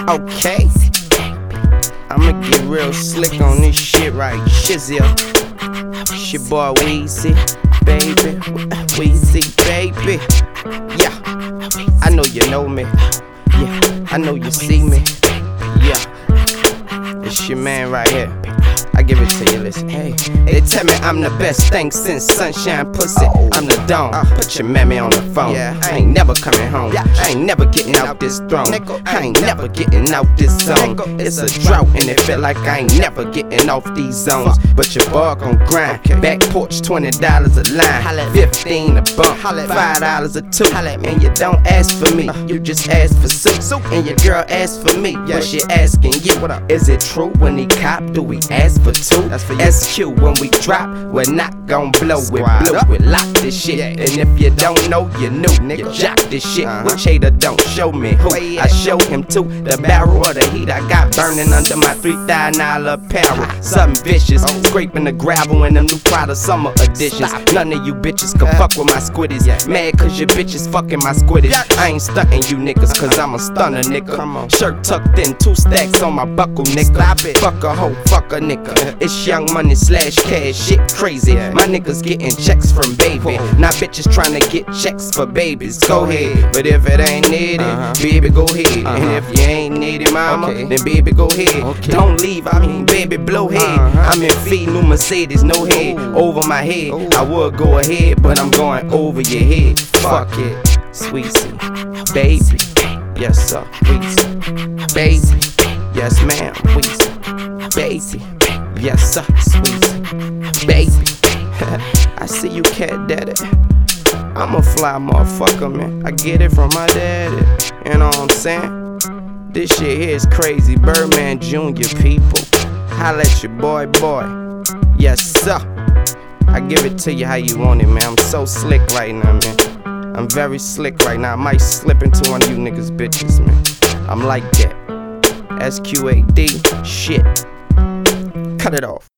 Okay, I'ma get real slick on this shit right. Shizzy, it's your boy Weezy, baby. Weezy, baby. Yeah, I know you know me. Yeah, I know you see me. Yeah, it's your man right here. I give it to you, listen. Hey, they tell me I'm the best thing since Sunshine Pussy. I'm the dawn. Put your mammy on the phone. I ain't never coming home. I ain't never getting out this throne. I ain't never getting out this zone. It's a drought and it feel like I ain't never getting off these zones. But your boy gon' grind. Back porch, $20 a line, 15 a bump, $5 a two. And you don't ask for me, you just ask for soup. And your girl asks for me, but she asking you, is it true when he cop? Do we ask for two? SQ when we drop, we're not gon' blow it blue. We lock this shit, and if you don't know, you knew. You jock this shit, which hater don't show me who. I show him to the barrel of the heat I got burning under my $3,000 apparel. Something vicious, scraping the gravel in them new Prada summer editions. None of you bitches can fuck with my squiddies. Mad cause your bitches fucking my squiddies. I ain't stunting you niggas cause I'm a stunner nigga. Shirt tucked in, 2 stacks on my buckle nigga. Fuck a hoe, fuck a nigga. It's young money slash cash, shit crazy. My niggas getting checks from baby. Now bitches trying to get checks for babies. Go ahead, but if it ain't needed, baby go ahead. And if you ain't needed, mama, then baby go ahead. Don't leave, I mean baby blow head. I'm in feet, new Mercedes, no head over my head. I would go ahead, but I'm going over your head. Fuck it, Sweezy, baby. Yes sir, Weezy, baby. Yes ma'am, Weezy, baby. Yes sir, Sweezy, baby. I see you cat daddy. I'm a fly motherfucker, man. I get it from my daddy. You know what I'm saying? This shit here is crazy. Birdman Jr. people. Holla at your boy. Yes sir. I give it to you how you want it, man. I'm so slick right now, man. I'm very slick right now. I might slip into one of you niggas bitches, man. I'm like that. SQAD, shit. Cut it off.